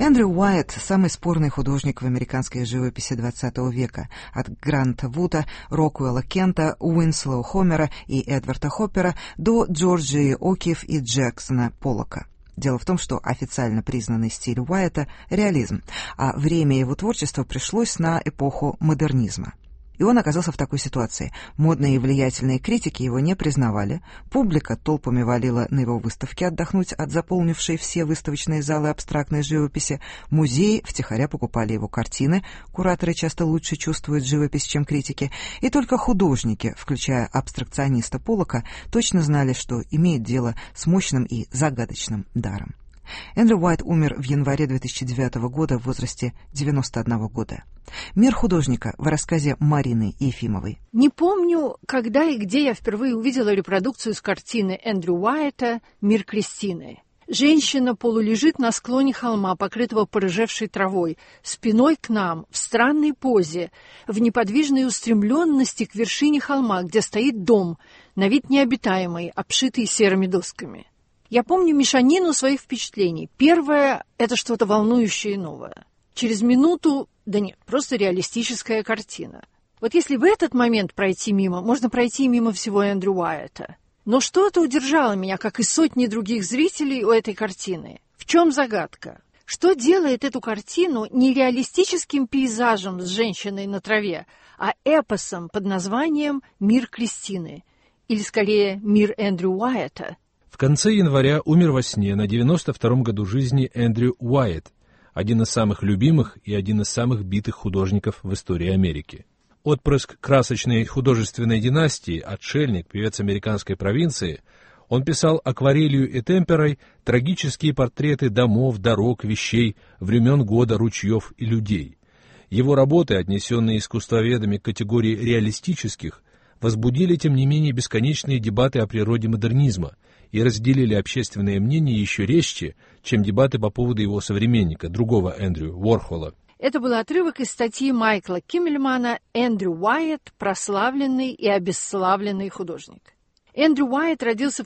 Эндрю Уайт – самый спорный художник в американской живописи XX века. От Гранта Вуда, Рокуэлла Кента, Уинслоу Хомера и Эдварда Хоппера до Джорджии О'Кифф и Джексона Поллока. Дело в том, что официально признанный стиль Уайта – реализм, а время его творчества пришлось на эпоху модернизма. И он оказался в такой ситуации. Модные и влиятельные критики его не признавали, публика толпами валила на его выставки отдохнуть от заполнившей все выставочные залы абстрактной живописи, музеи втихаря покупали его картины, кураторы часто лучше чувствуют живопись, чем критики, и только художники, включая абстракциониста Поллока, точно знали, что имеет дело с мощным и загадочным даром. Эндрю Уайт умер в январе 2009 года в возрасте 91 года. Мир художника в рассказе Марины Ефимовой. Не помню, когда и где я впервые увидела репродукцию с картины Эндрю Уайта «Мир Кристины». Женщина полулежит на склоне холма, покрытого порыжевшей травой, спиной к нам, в странной позе, в неподвижной устремленности к вершине холма, где стоит дом, на вид необитаемый, обшитый серыми досками. Я помню мешанину своих впечатлений. Первое – это что-то волнующее и новое. Через минуту, да нет, просто реалистическая картина. Вот если в этот момент пройти мимо, можно пройти мимо всего Эндрю Уайта. Но что-то удержало меня, как и сотни других зрителей, у этой картины. В чем загадка? Что делает эту картину не реалистическим пейзажем с женщиной на траве, а эпосом под названием «Мир Кристины», или скорее «Мир Эндрю Уайта»? В конце января умер во сне на 92-м году жизни Эндрю Уайт, один из самых любимых и один из самых битых художников в истории Америки. Отпрыск красочной художественной династии, отшельник, певец американской провинции, он писал акварелью и темперой трагические портреты домов, дорог, вещей, времен года, ручьев и людей. Его работы, отнесенные искусствоведами к категории реалистических, возбудили, тем не менее, бесконечные дебаты о природе модернизма и разделили общественное мнение еще резче, чем дебаты по поводу его современника, другого Эндрю, Уорхола. Это был отрывок из статьи Майкла Киммельмана «Эндрю Уайт. Прославленный и обесславленный художник». Эндрю Уайт родился в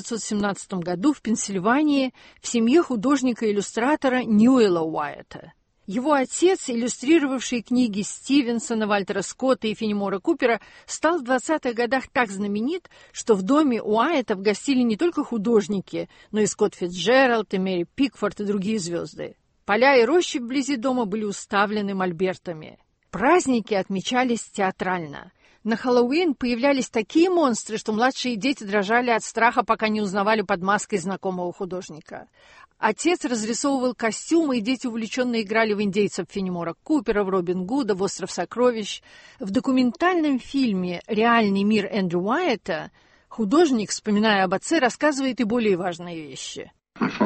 1917 году в Пенсильвании в семье художника-иллюстратора Ньюэлла Уайта. Его отец, иллюстрировавший книги Стивенсона, Вальтера Скотта и Фенемора Купера, стал в 20-х годах так знаменит, что в доме Уайтов гостили не только художники, но и Скотт Фицджеральд, и Мэри Пикфорд и другие звезды. Поля и рощи вблизи дома были уставлены мольбертами. Праздники отмечались театрально. На Хэллоуин появлялись такие монстры, что младшие дети дрожали от страха, пока не узнавали под маской знакомого художника. Отец разрисовывал костюмы, и дети увлеченно играли в индейцев Фенемора Купера, в Робин Гуда, в «Остров сокровищ». В документальном фильме «Реальный мир Эндрю Уайта» художник, вспоминая об отце, рассказывает и более важные вещи.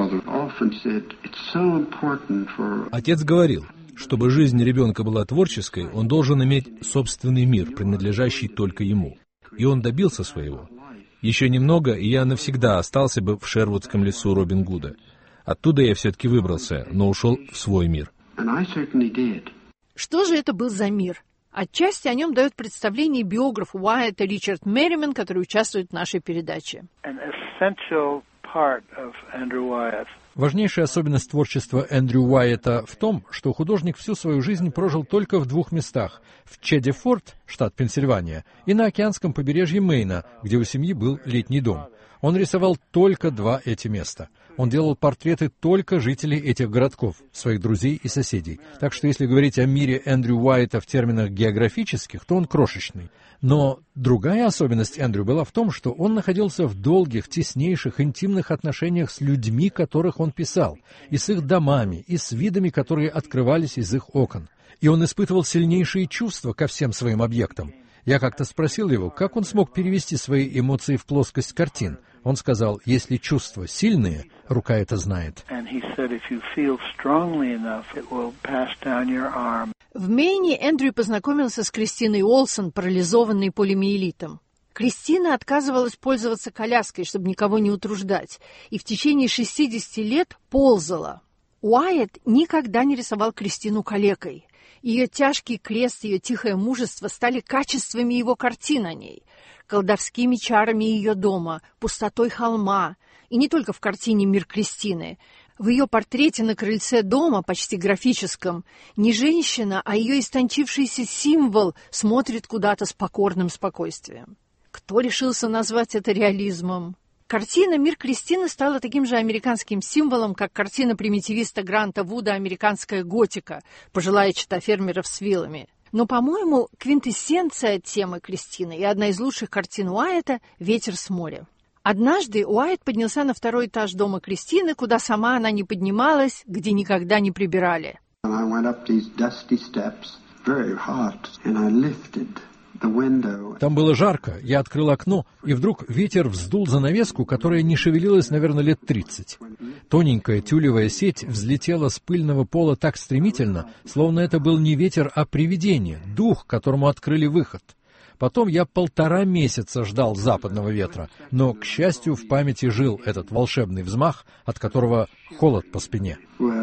Отец говорил, чтобы жизнь ребенка была творческой, он должен иметь собственный мир, принадлежащий только ему. И он добился своего. Еще немного, и я навсегда остался бы в Шервудском лесу Робин Гуда. Оттуда я все-таки выбрался, но ушел в свой мир. Что же это был за мир? Отчасти о нем дает представление биограф Уайта Ричард Мерриман, который участвует в нашей передаче. Важнейшая особенность творчества Эндрю Уайта в том, что художник всю свою жизнь прожил только в двух местах – в Чедди-Форт, штат Пенсильвания, и на океанском побережье Мэйна, где у семьи был летний дом. Он рисовал только два эти места. Он делал портреты только жителей этих городков, своих друзей и соседей. Так что если говорить о мире Эндрю Уайта в терминах географических, то он крошечный. Но другая особенность Эндрю была в том, что он находился в долгих, теснейших, интимных отношениях с людьми, которых он писал, и с их домами, и с видами, которые открывались из их окон. И он испытывал сильнейшие чувства ко всем своим объектам. Я как-то спросил его, как он смог перевести свои эмоции в плоскость картин. Он сказал, если чувства сильные, рука это знает. В Мэйне Эндрю познакомился с Кристиной Олсон, парализованной полимиелитом. Кристина отказывалась пользоваться коляской, чтобы никого не утруждать, и в течение 60 лет ползала. Уайт никогда не рисовал Кристину калекой. Ее тяжкий крест, ее тихое мужество стали качествами его картин о ней, колдовскими чарами ее дома, пустотой холма, и не только в картине «Мир Кристины». В ее портрете на крыльце дома, почти графическом, не женщина, а ее истончившийся символ смотрит куда-то с покорным спокойствием. Кто решился назвать это реализмом? Картина «Мир Кристины» стала таким же американским символом, как картина примитивиста Гранта Вуда «Американская готика», пожилая чета фермеров с вилами. Но, по-моему, квинтэссенция темы Кристины и одна из лучших картин Уайета «Ветер с моря». Однажды Уайт поднялся на второй этаж дома Кристины, куда сама она не поднималась, где никогда не прибирали. Там было жарко, я открыл окно, и вдруг ветер вздул занавеску, которая не шевелилась, наверное, лет 30. Тоненькая тюлевая сеть взлетела с пыльного пола так стремительно, словно это был не ветер, а привидение, дух, которому открыли выход. Потом я 1,5 месяца ждал западного ветра, но, к счастью, в памяти жил этот волшебный взмах, от которого холод по спине.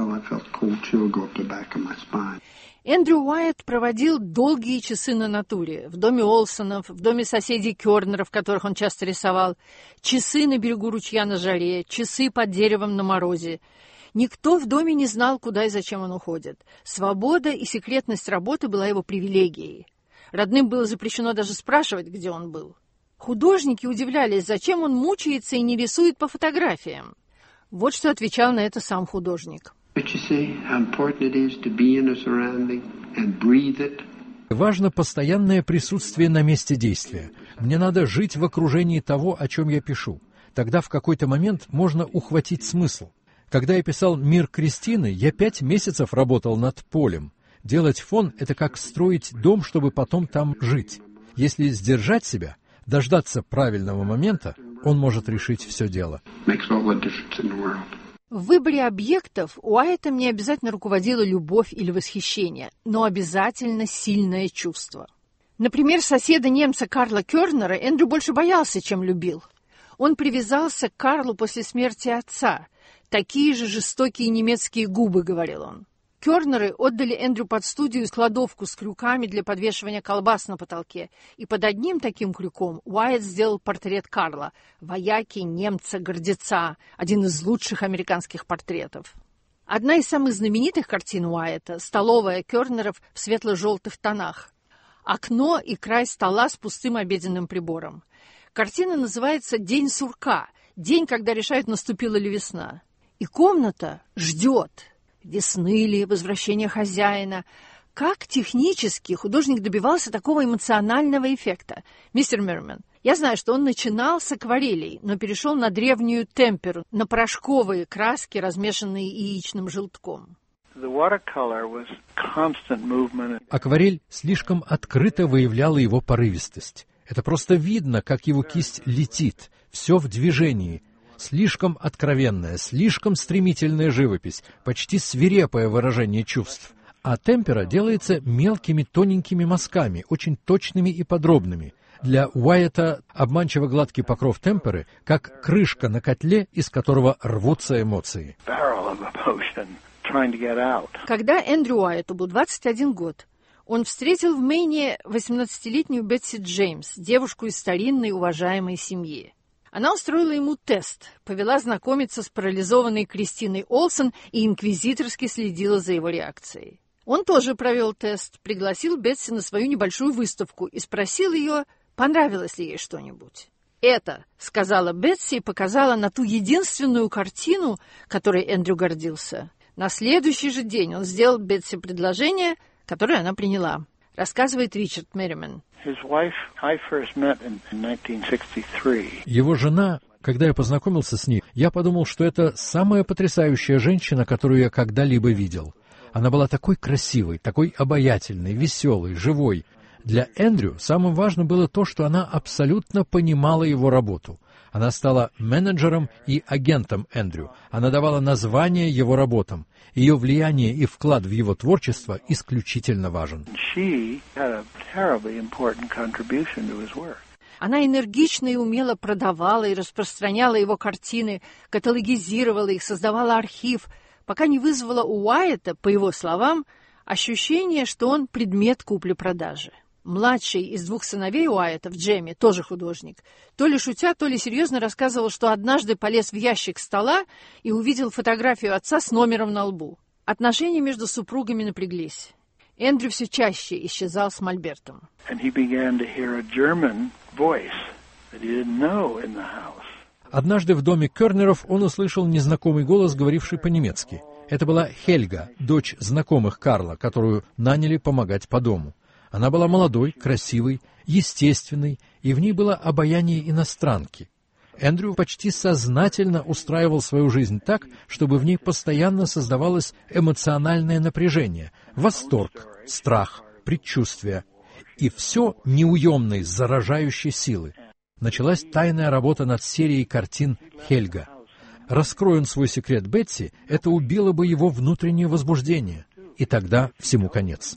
Эндрю Уайет проводил долгие часы на натуре, в доме Олсонов, в доме соседей Кёрнеров, которых он часто рисовал, часы на берегу ручья на жаре, часы под деревом на морозе. Никто в доме не знал, куда и зачем он уходит. Свобода и секретность работы была его привилегией. Родным было запрещено даже спрашивать, где он был. Художники удивлялись, зачем он мучается и не рисует по фотографиям. Вот что отвечал на это сам художник. Важно постоянное присутствие на месте действия. Мне надо жить в окружении того, о чем я пишу. Тогда в какой-то момент можно ухватить смысл. Когда я писал «Мир Кристины», я 5 месяцев работал над полем. Делать фон — это как строить дом, чтобы потом там жить. Если сдержать себя, дождаться правильного момента, он может решить все дело. В выборе объектов Уайтом не обязательно руководила любовь или восхищение, но обязательно сильное чувство. Например, соседа-немца Карла Кёрнера Эндрю больше боялся, чем любил. Он привязался к Карлу после смерти отца. «Такие же жестокие немецкие губы», — говорил он. Кёрнеры отдали Эндрю под студию кладовку с крюками для подвешивания колбас на потолке, и под одним таким крюком Уайт сделал портрет Карла, вояки, немца, гордеца, один из лучших американских портретов. Одна из самых знаменитых картин Уайта — столовая Кёрнеров в светло-желтых тонах. Окно и край стола с пустым обеденным прибором. Картина называется «День сурка», день, когда решают, наступила ли весна. И комната ждет. Весны ли, возвращения хозяина. Как технически художник добивался такого эмоционального эффекта? Мистер Мерримен, я знаю, что он начинал с акварелей, но перешел на древнюю темперу, на порошковые краски, размешанные яичным желтком. Акварель слишком открыто выявляла его порывистость. Это просто видно, как его кисть летит, все в движении. Слишком откровенная, слишком стремительная живопись, почти свирепое выражение чувств. А темпера делается мелкими тоненькими мазками, очень точными и подробными. Для Уайета обманчиво гладкий покров темперы, как крышка на котле, из которого рвутся эмоции. Когда Эндрю Уайту был 21 год, он встретил в Мэйне 18-летнюю Бетси Джеймс, девушку из старинной уважаемой семьи. Она устроила ему тест, повела знакомиться с парализованной Кристиной Олсон и инквизиторски следила за его реакцией. Он тоже провел тест, пригласил Бетси на свою небольшую выставку и спросил ее, понравилось ли ей что-нибудь. «Это», — сказала Бетси и показала на ту единственную картину, которой Эндрю гордился. На следующий же день он сделал Бетси предложение, которое она приняла. Рассказывает Ричард Мерримен. Его жена, когда я познакомился с ней, я подумал, что это самая потрясающая женщина, которую я когда-либо видел. Она была такой красивой, такой обаятельной, веселой, живой. Для Эндрю самым важным было то, что она абсолютно понимала его работу. Она стала менеджером и агентом Эндрю. Она давала название его работам. Ее влияние и вклад в его творчество исключительно важен. Она энергично и умело продавала и распространяла его картины, каталогизировала их, создавала архив, пока не вызвала у Уайета, по его словам, ощущение, что он предмет купли-продажи. младший из двух сыновей Уайетов, Джемми, тоже художник, то ли шутя, то ли серьезно рассказывал, что однажды полез в ящик стола и увидел фотографию отца с номером на лбу. Отношения между супругами напряглись. Эндрю все чаще исчезал с мольбертом. Однажды в доме Кернеров он услышал незнакомый голос, говоривший по-немецки. Это была Хельга, дочь знакомых Карла, которую наняли помогать по дому. Она была молодой, красивой, естественной, и в ней было обаяние иностранки. Эндрю почти сознательно устраивал свою жизнь так, чтобы в ней постоянно создавалось эмоциональное напряжение, восторг, страх, предчувствие. И все неуемной, заражающей силы. Началась тайная работа над серией картин «Хельга». Раскрой он свой секрет Бетси, это убило бы его внутреннее возбуждение. И тогда всему конец.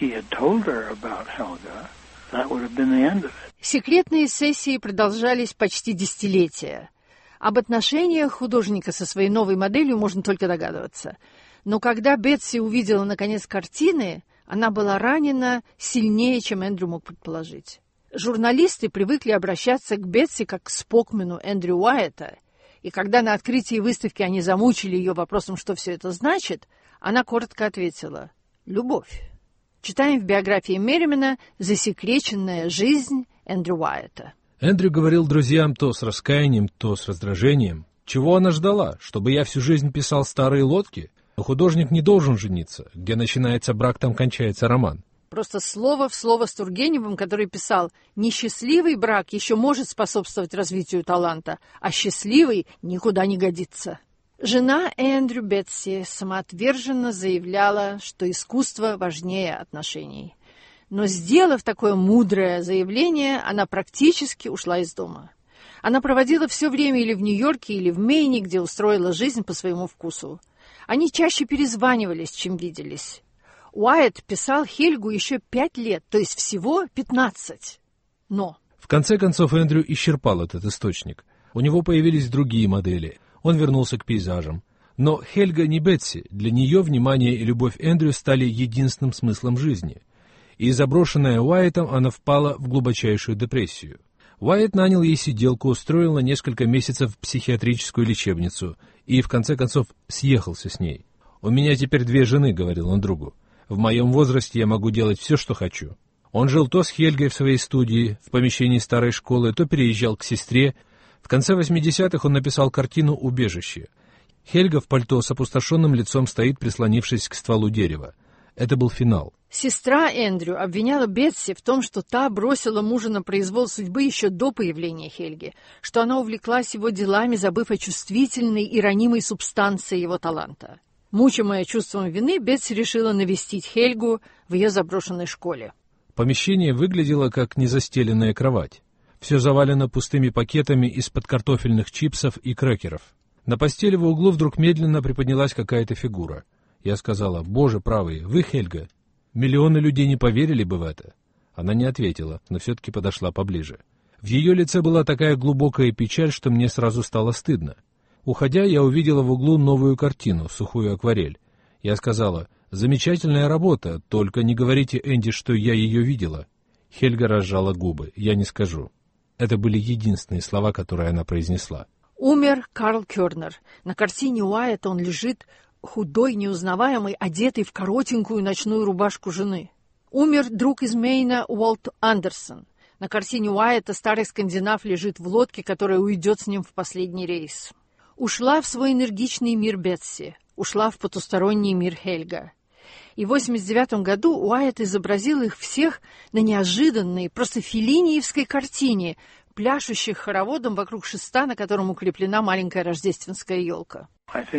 Секретные сессии продолжались почти десятилетия. Об отношениях художника со своей новой моделью можно только догадываться. Но когда Бетси увидела, наконец, картины, она была ранена сильнее, чем Эндрю мог предположить. Журналисты привыкли обращаться к Бетси как к спокмену Эндрю Уайета, и когда на открытии выставки они замучили ее вопросом, что все это значит, она коротко ответила: «Любовь». Читаем в биографии Мерримена «Засекреченная жизнь Эндрю Уайета». Эндрю говорил друзьям то с раскаянием, то с раздражением. Чего она ждала? Чтобы я всю жизнь писал старые лодки? Но художник не должен жениться. Где начинается брак, там кончается роман. Просто слово в слово с Тургеневым, который писал: «Несчастливый брак еще может способствовать развитию таланта, а счастливый никуда не годится». Жена Эндрю, Бетси, самоотверженно заявляла, что искусство важнее отношений. Но, сделав такое мудрое заявление, она практически ушла из дома. Она проводила все время или в Нью-Йорке, или в Мэйне, где устроила жизнь по своему вкусу. Они чаще перезванивались, чем виделись. Уайет писал Хельгу еще 5 лет, то есть всего 15. Но... В конце концов, Эндрю исчерпал этот источник. У него появились другие модели. Он вернулся к пейзажам. Но Хельга не Бетси. Для нее внимание и любовь Эндрю стали единственным смыслом жизни. И заброшенная Уайетом, она впала в глубочайшую депрессию. Уайет нанял ей сиделку, устроил на несколько месяцев в психиатрическую лечебницу и, в конце концов, съехался с ней. «У меня теперь 2 жены», — говорил он другу. «В моем возрасте я могу делать все, что хочу». Он жил то с Хельгой в своей студии, в помещении старой школы, то переезжал к сестре. В конце 80-х он написал картину «Убежище». Хельга в пальто с опустошенным лицом стоит, прислонившись к стволу дерева. Это был финал. Сестра Эндрю обвиняла Бетси в том, что та бросила мужа на произвол судьбы еще до появления Хельги, что она увлеклась его делами, забыв о чувствительной и ранимой субстанции его таланта. Мучимая чувством вины, Бетси решила навестить Хельгу в ее заброшенной школе. Помещение выглядело как незастеленная кровать. Все завалено пустыми пакетами из-под картофельных чипсов и крекеров. На постели в углу вдруг медленно приподнялась какая-то фигура. Я сказала: «Боже правый, вы Хельга?» Миллионы людей не поверили бы в это. Она не ответила, но все-таки подошла поближе. В ее лице была такая глубокая печаль, что мне сразу стало стыдно. Уходя, я увидела в углу новую картину, сухую акварель. Я сказала: «Замечательная работа, только не говорите Энди, что я ее видела». Хельга разжала губы. «Я не скажу». Это были единственные слова, которые она произнесла. Умер Карл Кернер. На картине Уайета он лежит, худой, неузнаваемый, одетый в коротенькую ночную рубашку жены. Умер друг из Мэйна Уолт Андерсон. На картине Уайета старый скандинав лежит в лодке, которая уйдет с ним в последний рейс. Ушла в свой энергичный мир Бетси, ушла в потусторонний мир Хельга. И в 1989 году Уайет изобразил их всех на неожиданной, просто феллиниевской картине, пляшущих хороводом вокруг шеста, на котором укреплена маленькая рождественская елка.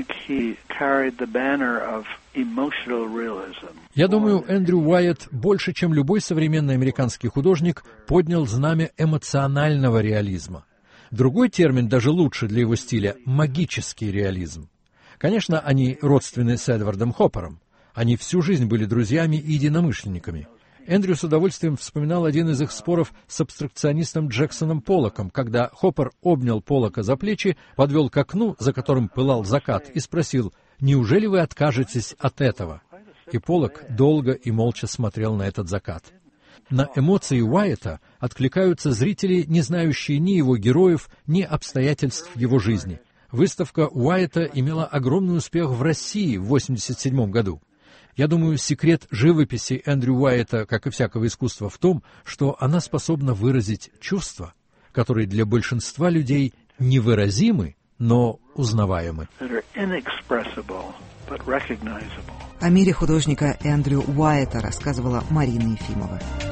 Я думаю, Эндрю Уайет больше, чем любой современный американский художник, поднял знамя эмоционального реализма. Другой термин, даже лучше для его стиля — магический реализм. Конечно, они родственны с Эдвардом Хоппером. Они всю жизнь были друзьями и единомышленниками. Эндрю с удовольствием вспоминал один из их споров с абстракционистом Джексоном Поллоком, когда Хоппер обнял Поллока за плечи, подвел к окну, за которым пылал закат, и спросил: «Неужели вы откажетесь от этого?» И Поллок долго и молча смотрел на этот закат. На эмоции Уайета откликаются зрители, не знающие ни его героев, ни обстоятельств его жизни. Выставка Уайета имела огромный успех в России в 1987 году. Я думаю, секрет живописи Эндрю Уайета, как и всякого искусства, в том, что она способна выразить чувства, которые для большинства людей невыразимы, но узнаваемы. О мире художника Эндрю Уайета рассказывала Марина Ефимова.